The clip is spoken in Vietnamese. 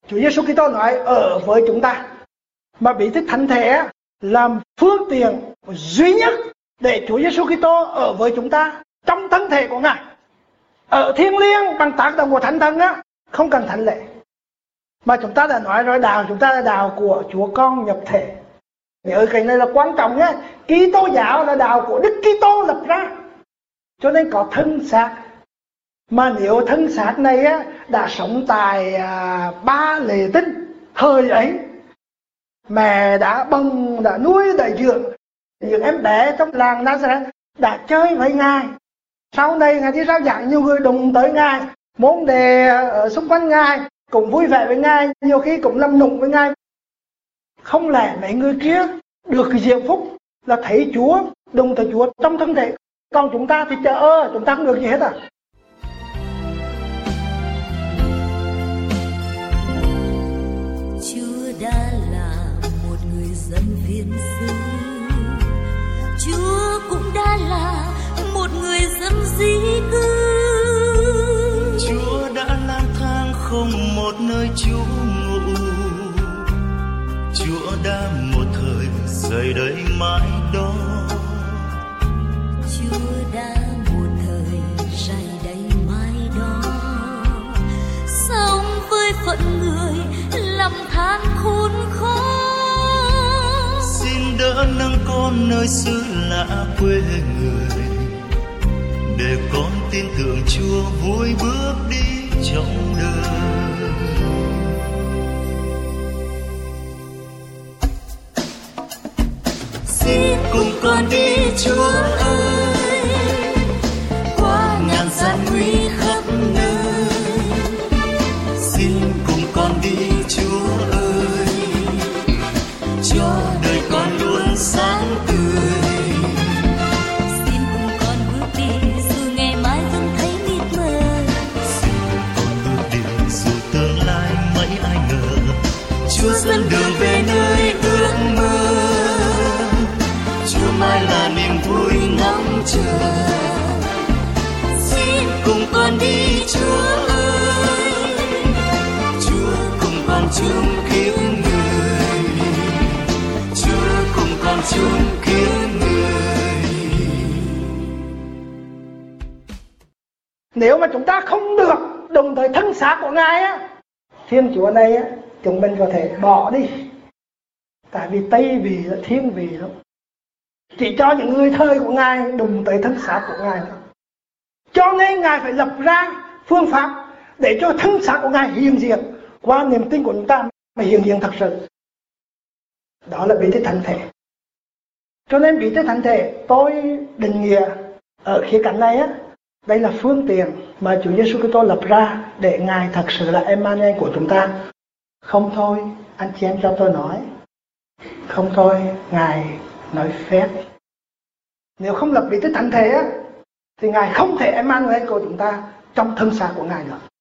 Chúa Giêsu Kitô nói ở với chúng ta, mà Bí Tích Thánh Thể làm phương tiện duy nhất để Chúa Giêsu Kitô ở với chúng ta trong thân thể của Ngài. Ở thiêng liêng bằng tác động của Thánh Thần không cần thánh lễ. Mà chúng ta đã nói rồi, đạo chúng ta là đạo của Chúa Con nhập thể. Nhớ cái này là quan trọng nhé. Kitô giáo là đạo của Đức Kitô lập ra, cho nên có thân xác. Mà nếu thân xác này đã sống tại Ba Lệ Tinh thời ấy, mẹ đã bồng, đã nuôi, đã dưỡng em bé trong làng Nazareth, đã chơi với Ngài. Sau này Ngài đi rao giảng, nhiều người đụng tới Ngài, môn đề ở xung quanh Ngài cũng vui vẻ với Ngài, nhiều khi cũng làm nụng với Ngài. Không lẽ mấy người kia được cái diệu phúc là thấy Chúa, đụng tới Chúa trong thân thể, còn chúng ta thì chúng ta không được gì hết à? Chúa đã là một người dân viên xứ, Chúa cũng đã là một người dân di cư. Chúa đã lang thang không một nơi trú ngụ, Chúa đã một thời rời đây mãi đó. Chúa đã một thời rời đây mãi đó, sống với phận người lầm than khốn khó. Xin đỡ nâng con nơi xứ lạ quê người, để con tin tưởng Chúa vui bước đi trong đời. Xin cùng con đi Chúa ơi, qua ngàn gian nguy khắp nơi. Xin cùng con đi Chúa ơi, cho đời con luôn sáng tươi. Xin cùng con bước đi dù ngày mai vẫn thấy mịt mờ. Xin cùng con bước đi dù tương lai mấy ai ngờ. Chúa dẫn đường về nơi ước mơ, Chúa mãi là niềm vui ngóng chờ. Xin cùng con đi Chúa ơi, Chúa cùng con chung kiếp người, Chúa cùng con chung kiếp người. Nếu mà chúng ta không được đồng thời thân xác của Ngài Thiên Chúa này chúng mình có thể bỏ đi. Tại vì Tây Vị là thiên vị lắm, chỉ cho những người thời của Ngài đụng tới thân xác của Ngài thôi. Cho nên Ngài phải lập ra phương pháp để cho thân xác của Ngài hiện diện qua niềm tin của chúng ta mà hiện diện thật sự. Đó là Bí Tích Thánh Thể. Cho nên Bí Tích Thánh Thể tôi định nghĩa ở khía cạnh này đây là phương tiện mà Chúa Giêsu Kitô lập ra để Ngài thật sự là Emmanuel của chúng ta. Không thôi anh chị em cho tôi nói, không thôi Ngài nói phép. Nếu không lập Bí Tích Thánh Thể thì Ngài không thể Emmanuel của chúng ta trong thân xác của Ngài được.